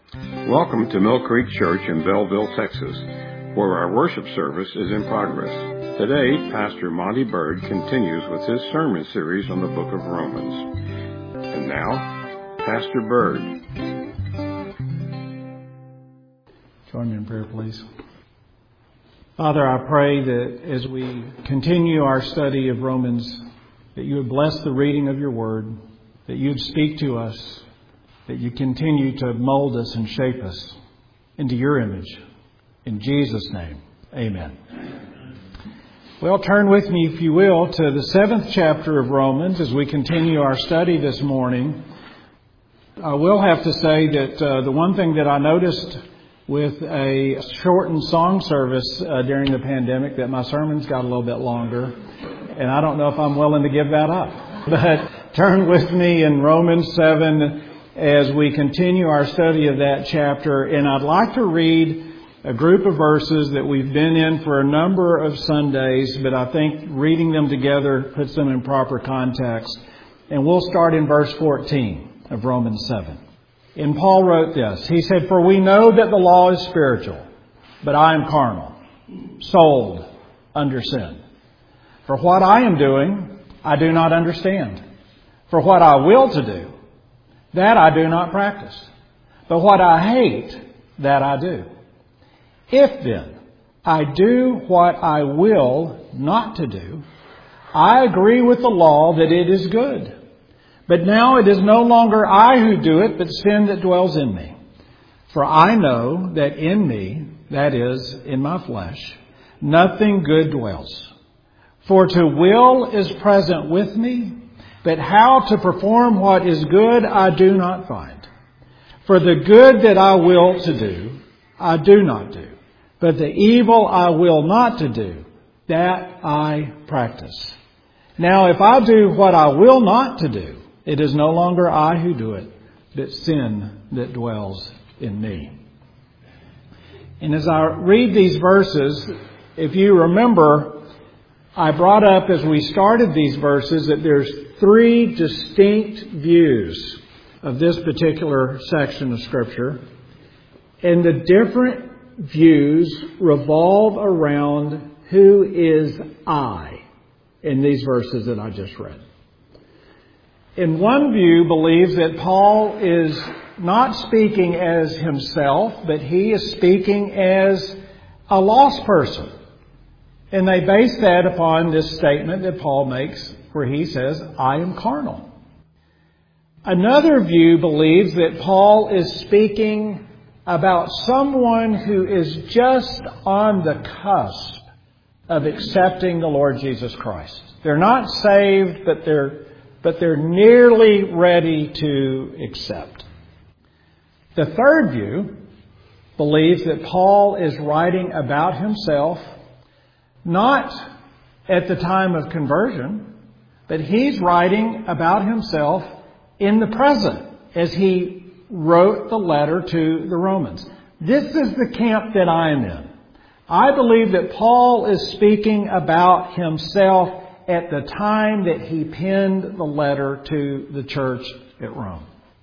Welcome to Mill Creek Church in Belleville, Texas, where our worship service is in progress. Today, Pastor Monty Bird continues with his sermon series on the book of Romans. And now, Pastor Bird. Join me in prayer, please. Father, I pray that as we continue our study of Romans, that you would bless the reading of your word, that you would speak to us, that you continue to mold us and shape us into your image. In Jesus' name, amen. Well, turn with me, if you will, to the 7th chapter of Romans as we continue our study this morning. I will have to say that the one thing that I noticed with a shortened song service during the pandemic, that my sermons got a little bit longer, and I don't know if I'm willing to give that up. But turn with me in Romans 7 as we continue our study of that chapter, and I'd like to read a group of verses that we've been in for a number of Sundays, but I think reading them together puts them in proper context. And we'll start in verse 14 of Romans 7. And Paul wrote this. He said, "For we know that the law is spiritual, but I am carnal, sold under sin. For what I am doing, I do not understand. For what I will to do, that I do not practice. But what I hate, that I do. If then I do what I will not to do, I agree with the law that it is good. But now it is no longer I who do it, but sin that dwells in me. For I know that in me, that is, in my flesh, nothing good dwells. For to will is present with me, but how to perform what is good I do not find. For the good that I will to do, I do not do. But the evil I will not to do, that I practice. Now if I do what I will not to do, it is no longer I who do it, but sin that dwells in me." And as I read these verses, if you remember, I brought up as we started these verses that there's 3 distinct views of this particular section of Scripture. And the different views revolve around who is I in these verses that I just read. And one view believes that Paul is not speaking as himself, but he is speaking as a lost person. And they base that upon this statement that Paul makes where he says, I am carnal. Another view believes that Paul is speaking about someone who is just on the cusp of accepting the Lord Jesus Christ. They're not saved, but they're nearly ready to accept. The third view believes that Paul is writing about himself not at the time of conversion, but he's writing about himself in the present as he wrote the letter to the Romans. This is the camp that I am in. I believe that Paul is speaking about himself at the time that he penned the letter to the church at Rome.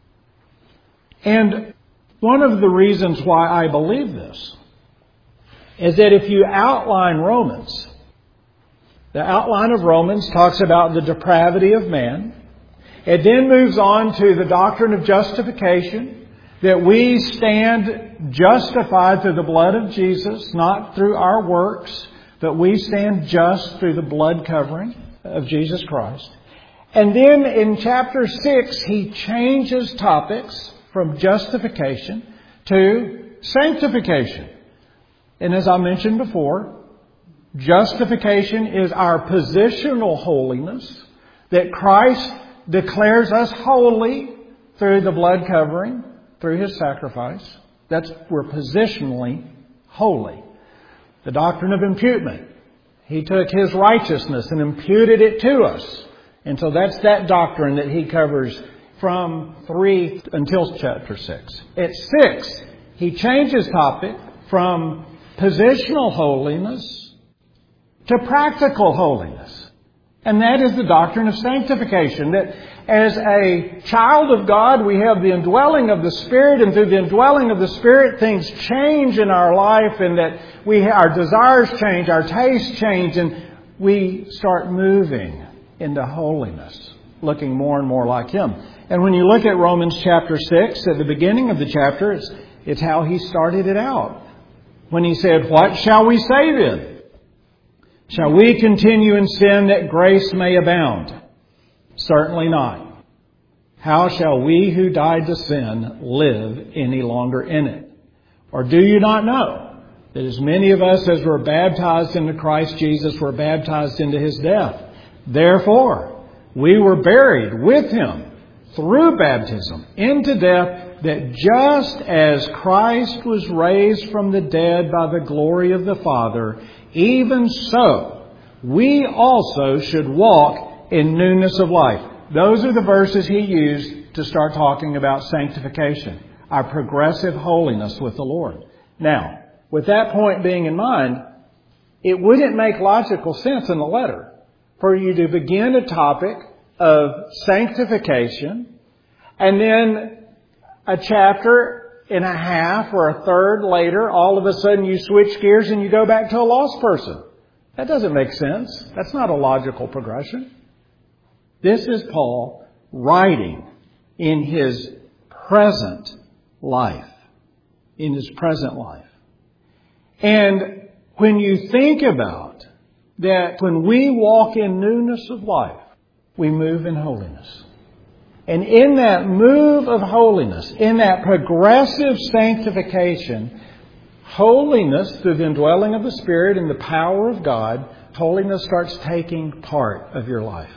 And one of the reasons why I believe this is that if you outline Romans, the outline of Romans talks about the depravity of man. It then moves on to the doctrine of justification, that we stand justified through the blood of Jesus, not through our works, but we stand just through the blood covering of Jesus Christ. And then in chapter 6, he changes topics from justification to sanctification. And as I mentioned before, justification is our positional holiness, that Christ declares us holy through the blood covering, through His sacrifice. We're positionally holy. The doctrine of imputement. He took His righteousness and imputed it to us. And so that's that doctrine that he covers from 3 until chapter 6. At 6, he changes topic from positional holiness to practical holiness. And that is the doctrine of sanctification. That as a child of God, we have the indwelling of the Spirit, and through the indwelling of the Spirit, things change in our life, and that our desires change, our tastes change, and we start moving into holiness, looking more and more like Him. And when you look at Romans chapter 6, at the beginning of the chapter, it's how he started it out. When he said, "What shall we say then? Shall we continue in sin that grace may abound? Certainly not. How shall we who died to sin live any longer in it? Or do you not know that as many of us as were baptized into Christ Jesus were baptized into His death? Therefore, we were buried with Him through baptism into death, that just as Christ was raised from the dead by the glory of the Father, even so we also should walk in newness of life." Those are the verses he used to start talking about sanctification, our progressive holiness with the Lord. Now, with that point being in mind, it wouldn't make logical sense in the letter for you to begin a topic of sanctification and then a chapter and a half or a third later, all of a sudden you switch gears and you go back to a lost person. That doesn't make sense. That's not a logical progression. This is Paul writing in his present life. In his present life. And when you think about that, when we walk in newness of life, we move in holiness. And in that move of holiness, in that progressive sanctification, holiness through the indwelling of the Spirit and the power of God, holiness starts taking part of your life.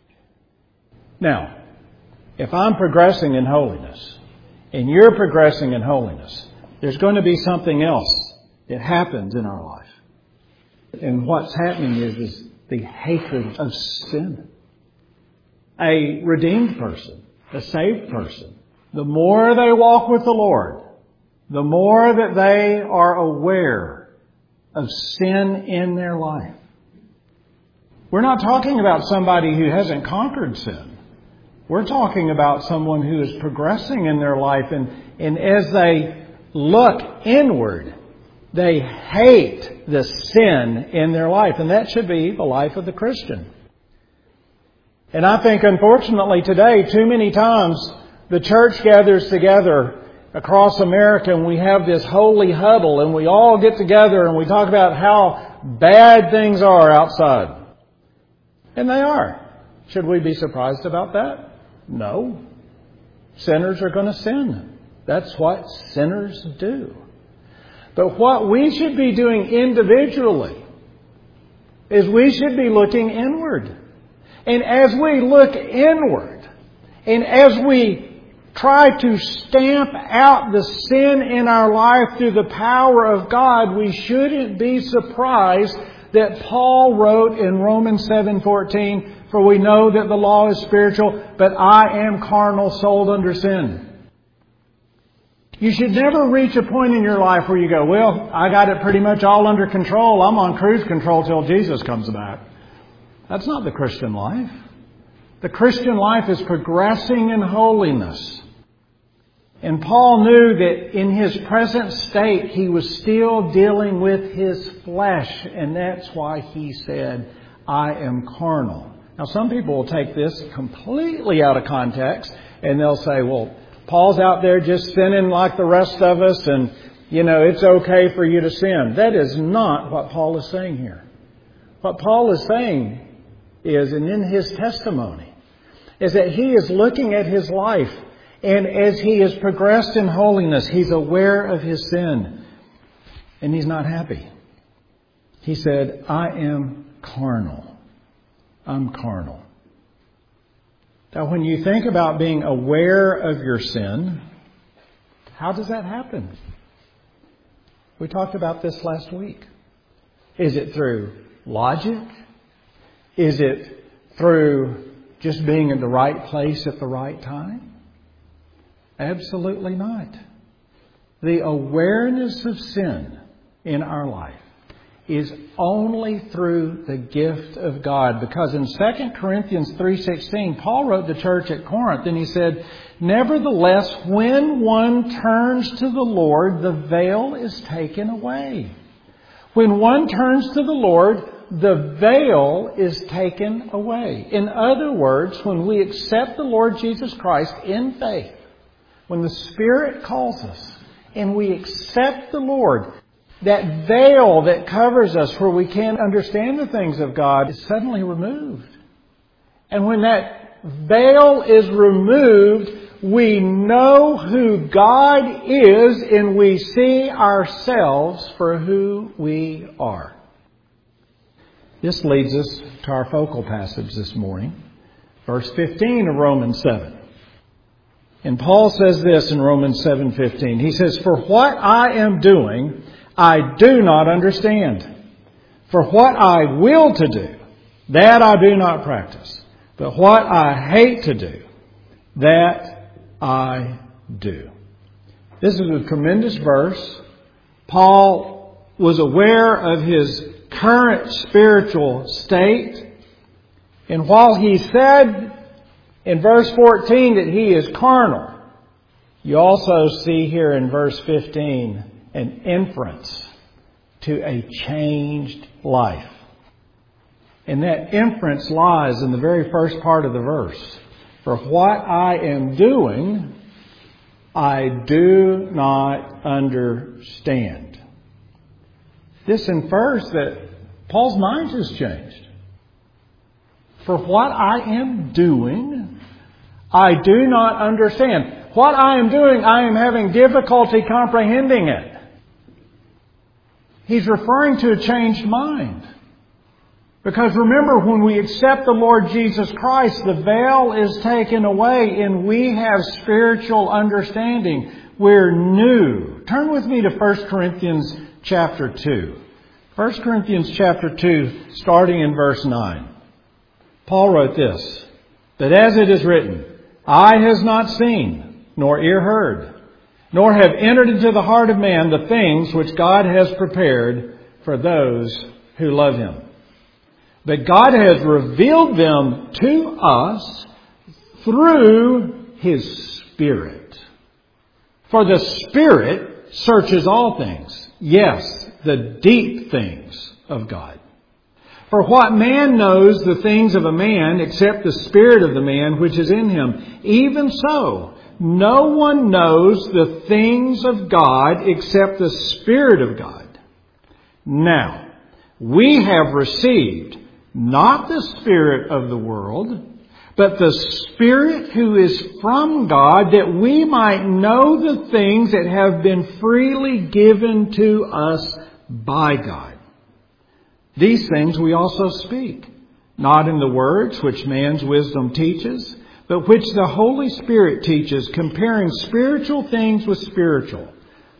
Now, if I'm progressing in holiness and you're progressing in holiness, there's going to be something else that happens in our life. And what's happening is the hatred of sin. A redeemed person, a saved person, the more they walk with the Lord, the more that they are aware of sin in their life. We're not talking about somebody who hasn't conquered sin. We're talking about someone who is progressing in their life, and as they look inward, they hate the sin in their life. And that should be the life of the Christian. And I think, unfortunately, today, too many times, the church gathers together across America and we have this holy huddle and we all get together and we talk about how bad things are outside. And they are. Should we be surprised about that? No. Sinners are going to sin. That's what sinners do. But what we should be doing individually is we should be looking inward. And as we look inward, and as we try to stamp out the sin in our life through the power of God, we shouldn't be surprised that Paul wrote in Romans 7:14, "For we know that the law is spiritual, but I am carnal, sold under sin." You should never reach a point in your life where you go, "Well, I got it pretty much all under control. I'm on cruise control till Jesus comes back." That's not the Christian life. The Christian life is progressing in holiness. And Paul knew that in his present state, he was still dealing with his flesh. And that's why he said, "I am carnal." Now, some people will take this completely out of context and they'll say, "Well, Paul's out there just sinning like the rest of us and, it's okay for you to sin." That is not what Paul is saying here. What Paul is saying is, and in his testimony, is that he is looking at his life, and as he has progressed in holiness, he's aware of his sin, and he's not happy. He said, "I am carnal. I'm carnal." Now, when you think about being aware of your sin, how does that happen? We talked about this last week. Is it through logic? Is it through just being in the right place at the right time? Absolutely not. The awareness of sin in our life is only through the gift of God. Because in 2 Corinthians 3:16, Paul wrote the church at Corinth and he said, "Nevertheless, when one turns to the Lord, the veil is taken away." When one turns to the Lord, the veil is taken away. In other words, when we accept the Lord Jesus Christ in faith, when the Spirit calls us and we accept the Lord, that veil that covers us where we can't understand the things of God is suddenly removed. And when that veil is removed, we know who God is and we see ourselves for who we are. This leads us to our focal passage this morning, verse 15 of Romans 7. And Paul says this in Romans 7:15. He says, "For what I am doing, I do not understand. For what I will to do, that I do not practice. But what I hate to do, that I do." This is a tremendous verse. Paul was aware of his current spiritual state. And while he said in verse 14 that he is carnal, you also see here in verse 15 an inference to a changed life. And that inference lies in the very first part of the verse. For what I am doing, I do not understand. This infers that Paul's mind has changed. For what I am doing, I do not understand. What I am doing, I am having difficulty comprehending it. He's referring to a changed mind. Because remember, when we accept the Lord Jesus Christ, the veil is taken away and we have spiritual understanding. We're new. Turn with me to 1 Corinthians chapter 2. 1 Corinthians chapter 2, starting in verse 9. Paul wrote this, "But as it is written, eye has not seen, nor ear heard, nor have entered into the heart of man the things which God has prepared for those who love Him. But God has revealed them to us through His Spirit. For the Spirit searches all things, yes, the deep things of God. For what man knows the things of a man except the spirit of the man which is in him? Even so, no one knows the things of God except the Spirit of God. Now, we have received not the spirit of the world, but the Spirit who is from God, that we might know the things that have been freely given to us by God. These things we also speak, not in the words which man's wisdom teaches, but which the Holy Spirit teaches, comparing spiritual things with spiritual.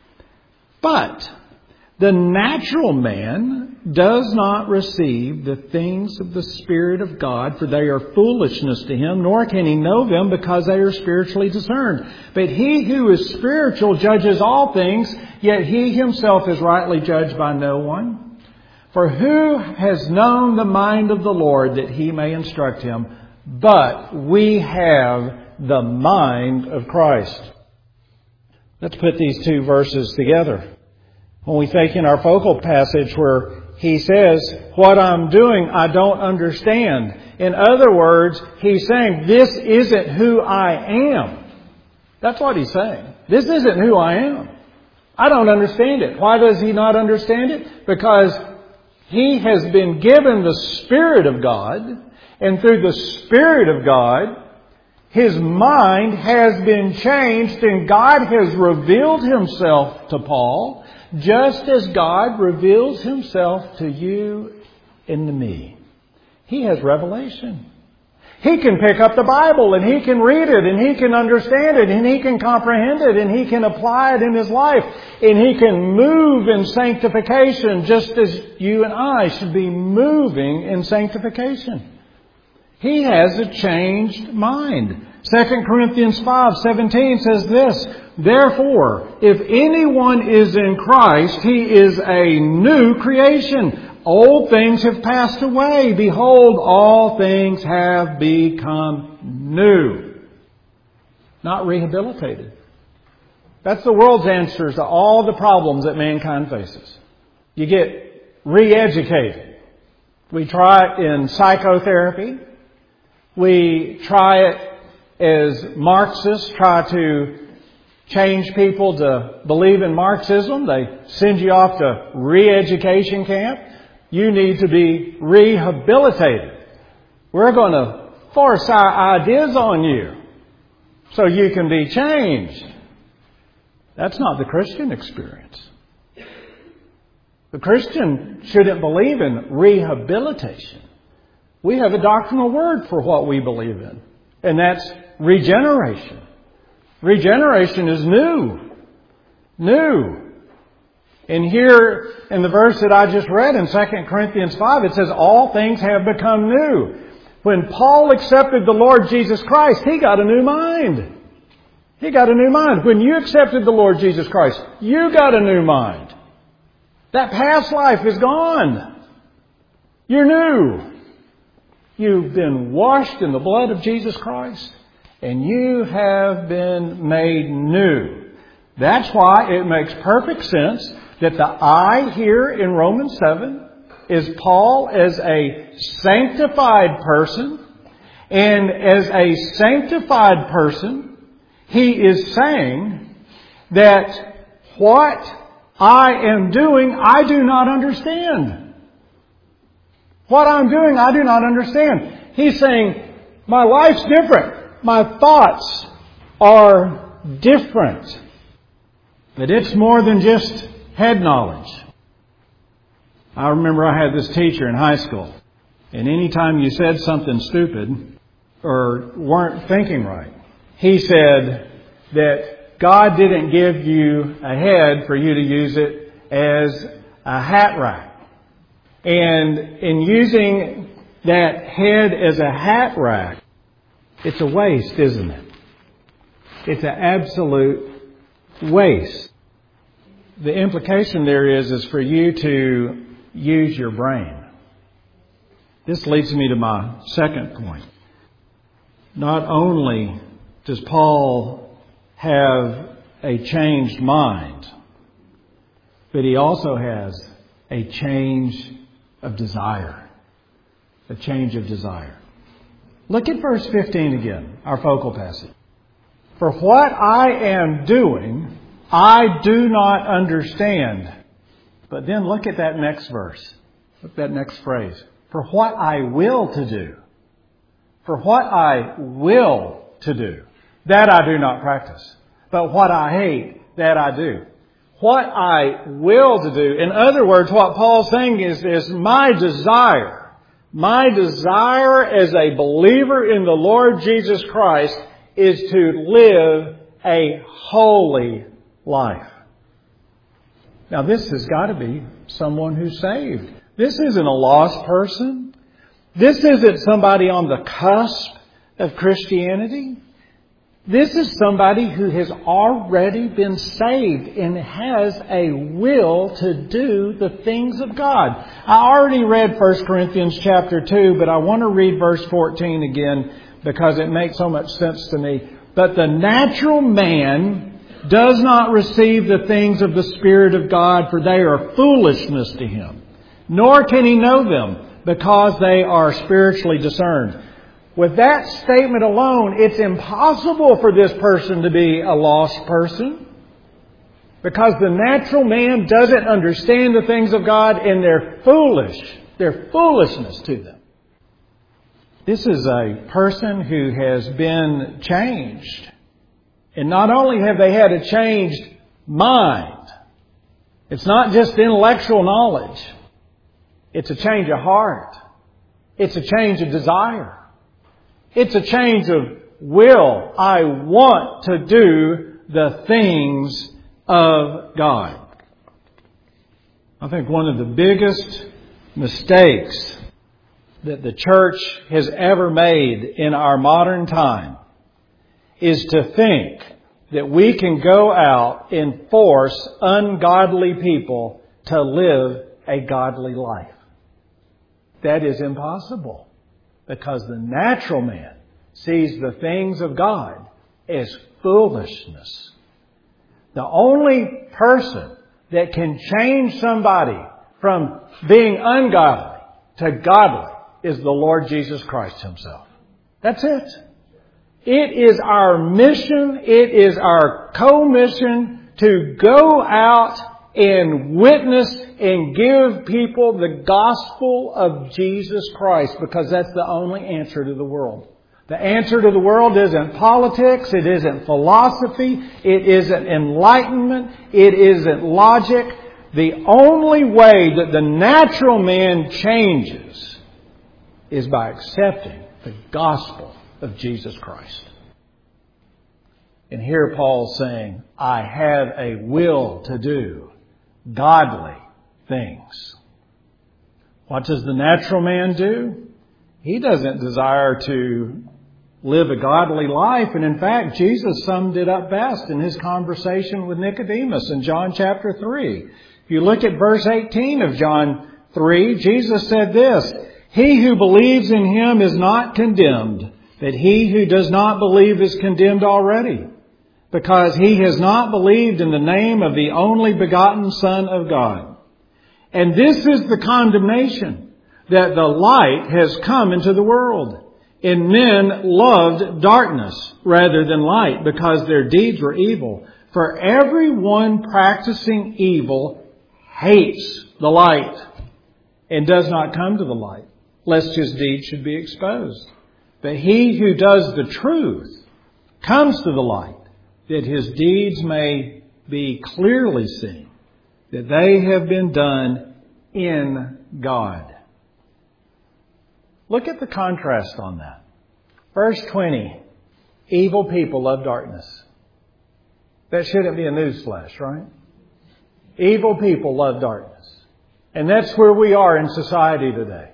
But the natural man does not receive the things of the Spirit of God, for they are foolishness to him, nor can he know them because they are spiritually discerned. But he who is spiritual judges all things, yet he himself is rightly judged by no one. For who has known the mind of the Lord that he may instruct him? But we have the mind of Christ." Let's put these two verses together. When we take in our focal passage where he says, "What I'm doing, I don't understand." In other words, he's saying, this isn't who I am. That's what he's saying. This isn't who I am. I don't understand it. Why does he not understand it? Because he has been given the Spirit of God, and through the Spirit of God, his mind has been changed, and God has revealed Himself to Paul, just as God reveals Himself to you and to me. He has revelation. He can pick up the Bible and he can read it and he can understand it and he can comprehend it and he can apply it in his life and he can move in sanctification just as you and I should be moving in sanctification. He has a changed mind. 2 Corinthians 5:17 says this, Therefore, if anyone is in Christ, he is a new creation. Old things have passed away. Behold, all things have become new. Not rehabilitated. That's the world's answers to all the problems that mankind faces. You get re-educated. We try it in psychotherapy. We try it as Marxists try to change people to believe in Marxism. They send you off to re-education camp. You need to be rehabilitated. We're going to force our ideas on you so you can be changed. That's not the Christian experience. The Christian shouldn't believe in rehabilitation. We have a doctrinal word for what we believe in, and that's regeneration. Regeneration is new. New. And here in the verse that I just read in 2 Corinthians 5, it says, all things have become new. When Paul accepted the Lord Jesus Christ, he got a new mind. He got a new mind. When you accepted the Lord Jesus Christ, you got a new mind. That past life is gone. You're new. You've been washed in the blood of Jesus Christ, and you have been made new. That's why it makes perfect sense that the I here in Romans 7 is Paul as a sanctified person. And as a sanctified person, he is saying that what I am doing, I do not understand. What I'm doing, I do not understand. He's saying, my life's different. My thoughts are different. But it's more than just head knowledge. I remember I had this teacher in high school, and anytime you said something stupid or weren't thinking right, he said that God didn't give you a head for you to use it as a hat rack. And in using that head as a hat rack, it's a waste, isn't it? It's an absolute waste. The implication there is for you to use your brain. This leads me to my second point. Not only does Paul have a changed mind, but he also has a change of desire. A change of desire. Look at verse 15 again, our focal passage. For what I am doing, I do not understand. But then look at that next verse. Look at that next phrase. For what I will to do. For what I will to do. That I do not practice. But what I hate, that I do. What I will to do. In other words, what Paul's saying is my desire. My desire as a believer in the Lord Jesus Christ is to live a holy life. Now this has got to be someone who's saved. This isn't a lost person. This isn't somebody on the cusp of Christianity. This is somebody who has already been saved and has a will to do the things of God. I already read 1 Corinthians chapter 2, but I want to read verse 14 again because it makes so much sense to me. But the natural man does not receive the things of the Spirit of God, for they are foolishness to him. Nor can he know them, because they are spiritually discerned. With that statement alone, it's impossible for this person to be a lost person. Because the natural man doesn't understand the things of God, and they're foolish. They're foolishness to them. This is a person who has been changed. And not only have they had a changed mind, it's not just intellectual knowledge. It's a change of heart. It's a change of desire. It's a change of will. I want to do the things of God. I think one of the biggest mistakes that the church has ever made in our modern time is to think that we can go out and force ungodly people to live a godly life. That is impossible, because the natural man sees the things of God as foolishness. The only person that can change somebody from being ungodly to godly is the Lord Jesus Christ Himself. That's it. It is our mission, it is our co-mission to go out and witness and give people the gospel of Jesus Christ, because that's the only answer to the world. The answer to the world isn't politics, it isn't philosophy, it isn't enlightenment, it isn't logic. The only way that the natural man changes is by accepting the gospel of Jesus Christ. And here Paul's saying, I have a will to do godly things. What does the natural man do? He doesn't desire to live a godly life. And in fact, Jesus summed it up best in His conversation with Nicodemus in John chapter 3. If you look at verse 18 of John 3, Jesus said this, He who believes in Him is not condemned, but he who does not believe is condemned already, because he has not believed in the name of the only begotten Son of God. And this is the condemnation, that the light has come into the world, and men loved darkness rather than light, because their deeds were evil. For everyone practicing evil hates the light and does not come to the light, lest his deeds should be exposed. But he who does the truth comes to the light, that his deeds may be clearly seen, that they have been done in God. Look at the contrast on that. Verse 20, evil people love darkness. That shouldn't be a newsflash, right? Evil people love darkness. And that's where we are in society today.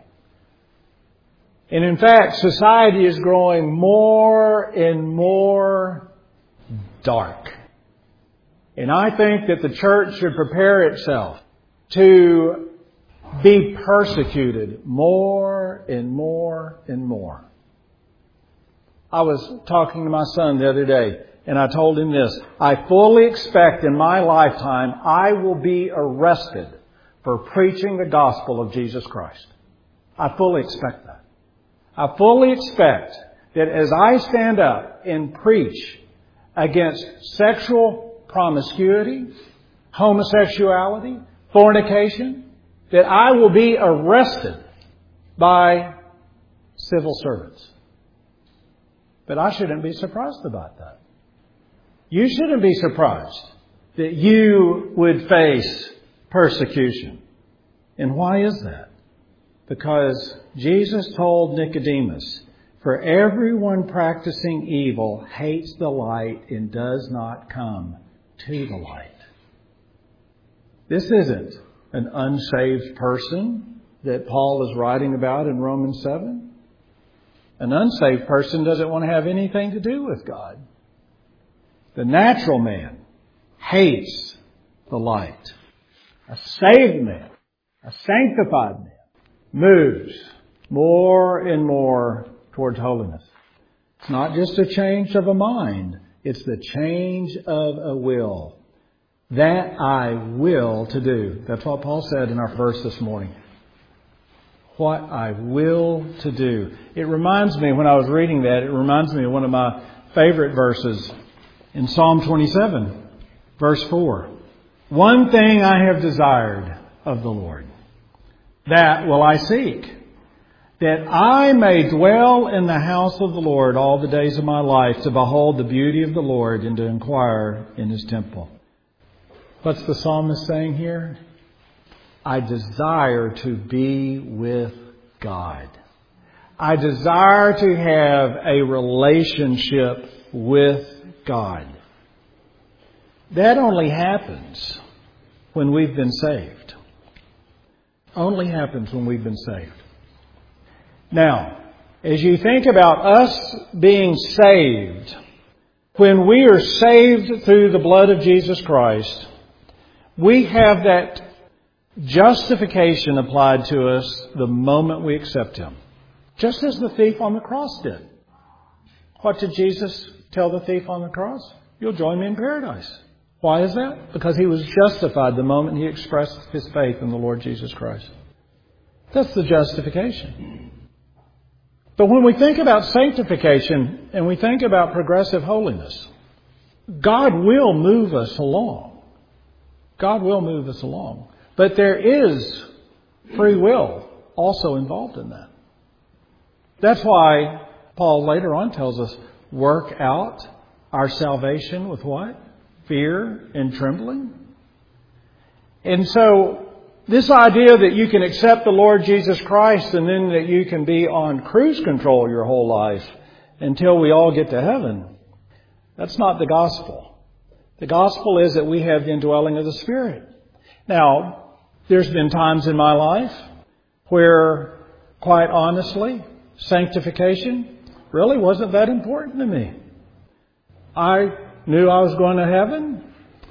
And in fact, society is growing more and more dark. And I think that the church should prepare itself to be persecuted more and more and more. I was talking to my son the other day, and I told him this. I fully expect in my lifetime I will be arrested for preaching the gospel of Jesus Christ. I fully expect that. I fully expect that as I stand up and preach against sexual promiscuity, homosexuality, fornication, that I will be arrested by civil servants. But I shouldn't be surprised about that. You shouldn't be surprised that you would face persecution. And why is that? Because Jesus told Nicodemus, for everyone practicing evil hates the light and does not come to the light. This isn't an unsaved person that Paul is writing about in Romans 7. An unsaved person doesn't want to have anything to do with God. The natural man hates the light. A saved man, a sanctified man, moves more and more towards holiness. It's not just a change of a mind. It's the change of a will. That I will to do. That's what Paul said in our verse this morning. What I will to do. It reminds me, when I was reading that, it reminds me of one of my favorite verses in Psalm 27, verse 4. One thing I have desired of the Lord, that will I seek, that I may dwell in the house of the Lord all the days of my life, to behold the beauty of the Lord and to inquire in His temple. What's the psalmist saying here? I desire to be with God. I desire to have a relationship with God. That only happens when we've been saved. Only happens when we've been saved. Now, as you think about us being saved, When we are saved through the blood of Jesus Christ, we have that justification applied to us the moment we accept Him. Just as the thief on the cross did. What did Jesus tell the thief on the cross? You'll join me in paradise. Why is that? Because he was justified the moment he expressed his faith in the Lord Jesus Christ. That's the justification. But when we think about sanctification and we think about progressive holiness, God will move us along. God will move us along. But there is free will also involved in that. That's why Paul later on tells us, work out our salvation with what? Fear and trembling. And so this idea that you can accept the Lord Jesus Christ and then that you can be on cruise control your whole life until we all get to heaven, that's not the gospel. The gospel is that we have the indwelling of the Spirit. Now, there's been times in my life where, quite honestly, sanctification really wasn't that important to me. I knew I was going to heaven,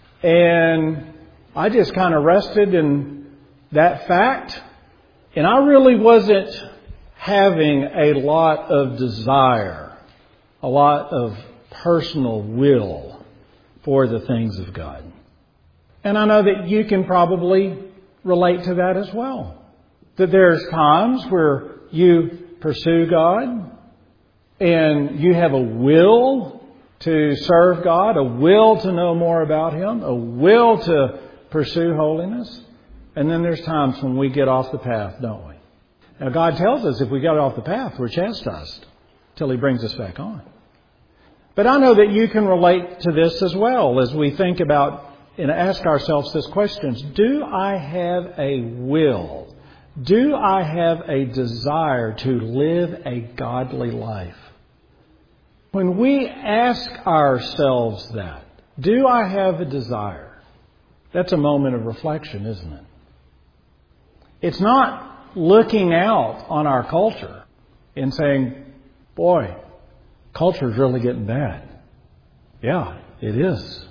and I just kind of rested in that fact. And I really wasn't having a lot of desire, a lot of personal will for the things of God. And I know that you can probably relate to that as well. That there's times where you pursue God and you have a will to serve God, a will to know more about Him, a will to pursue holiness. And then there's times when we get off the path, don't we? Now God tells us if we get off the path, we're chastised till He brings us back on. But I know that you can relate to this as well as we think about and ask ourselves this question. Do I have a will? Do I have a desire to live a godly life? When we ask ourselves that, do I have a desire? That's a moment of reflection, isn't it? It's not looking out on our culture and saying, boy, culture's really getting bad. Yeah, it is.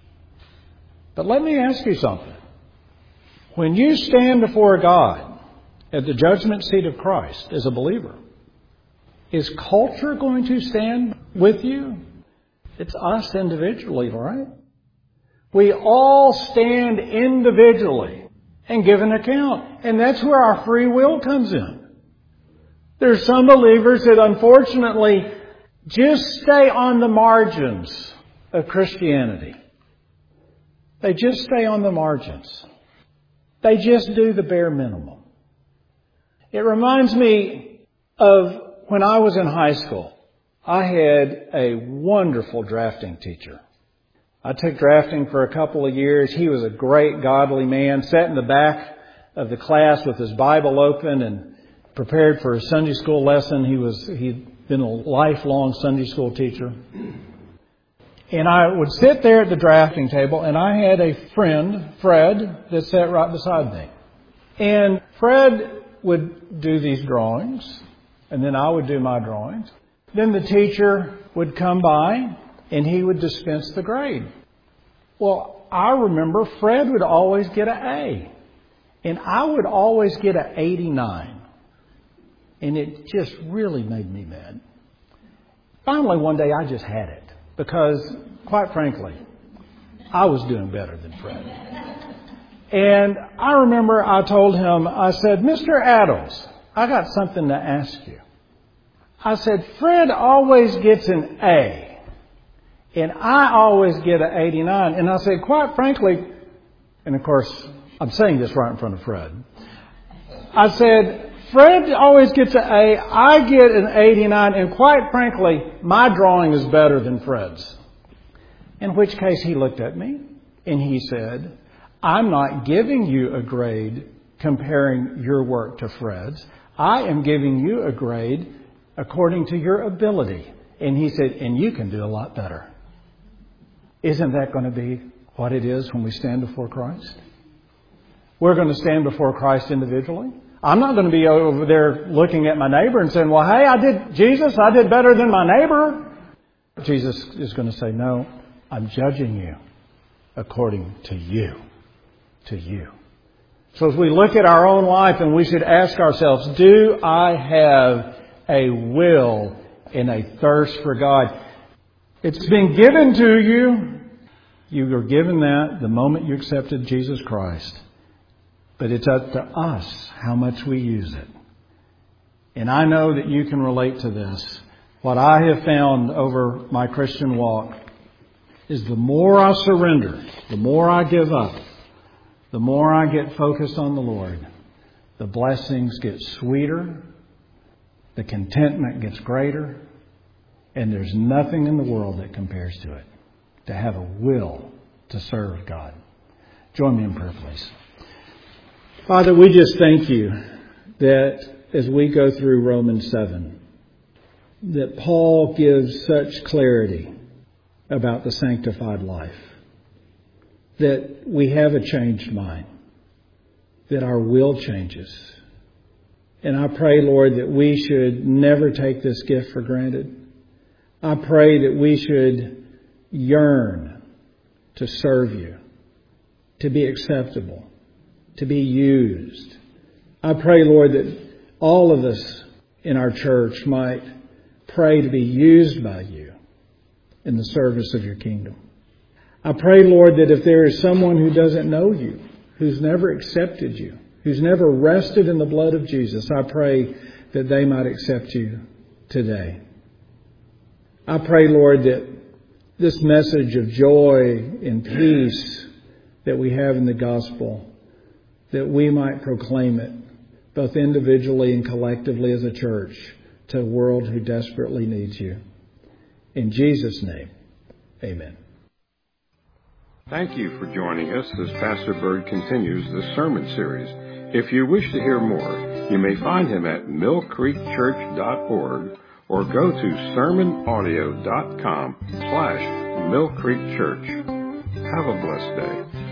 But let me ask you something. When you stand before God at the judgment seat of Christ as a believer, is culture going to stand with you? It's us individually, right? We all stand individually and give an account. And that's where our free will comes in. There's some believers that unfortunately just stay on the margins of Christianity. They just stay on the margins. They just do the bare minimum. It reminds me of when I was in high school. I had a wonderful drafting teacher. I took drafting for a couple of years. He was a great godly man, sat in the back of the class with his Bible open and prepared for a Sunday school lesson. He'd been a lifelong Sunday school teacher. And I would sit there at the drafting table, and I had a friend, Fred, that sat right beside me. And Fred would do these drawings, and then I would do my drawings. Then the teacher would come by, and he would dispense the grade. Well, I remember Fred would always get an A, and I would always get an 89. And it just really made me mad. Finally, one day, I just had it. Because, quite frankly, I was doing better than Fred. And I remember I told him, I said, Mr. Adams, I got something to ask you. I said, Fred always gets an A, and I always get an 89. And I said, quite frankly, and of course, I'm saying this right in front of Fred. I said, Fred always gets an A, I get an 89, and quite frankly, my drawing is better than Fred's. In which case he looked at me and he said, I'm not giving you a grade comparing your work to Fred's. I am giving you a grade according to your ability. And he said, and you can do a lot better. Isn't that going to be what it is when we stand before Christ? We're going to stand before Christ individually. I'm not going to be over there looking at my neighbor and saying, well, hey, I did better than my neighbor. Jesus is going to say, no, I'm judging you according to you. To you. So as we look at our own life, and we should ask ourselves, do I have a will and a thirst for God? It's been given to you. You were given that the moment you accepted Jesus Christ. But it's up to us how much we use it. And I know that you can relate to this. What I have found over my Christian walk is the more I surrender, the more I give up, the more I get focused on the Lord, the blessings get sweeter, the contentment gets greater, and there's nothing in the world that compares to it. To have a will to serve God. Join me in prayer, please. Father, we just thank you that as we go through Romans 7, that Paul gives such clarity about the sanctified life. That we have a changed mind. That our will changes. And I pray, Lord, that we should never take this gift for granted. I pray that we should yearn to serve you, to be acceptable, to be used. I pray, Lord, that all of us in our church might pray to be used by you in the service of your kingdom. I pray, Lord, that if there is someone who doesn't know you, who's never accepted you, who's never rested in the blood of Jesus, I pray that they might accept you today. I pray, Lord, that this message of joy and peace that we have in the gospel, that we might proclaim it, both individually and collectively as a church, to a world who desperately needs you. In Jesus' name, amen. Thank you for joining us as Pastor Bird continues this sermon series. If you wish to hear more, you may find him at millcreekchurch.org or go to sermonaudio.com/millcreekchurch. Have a blessed day.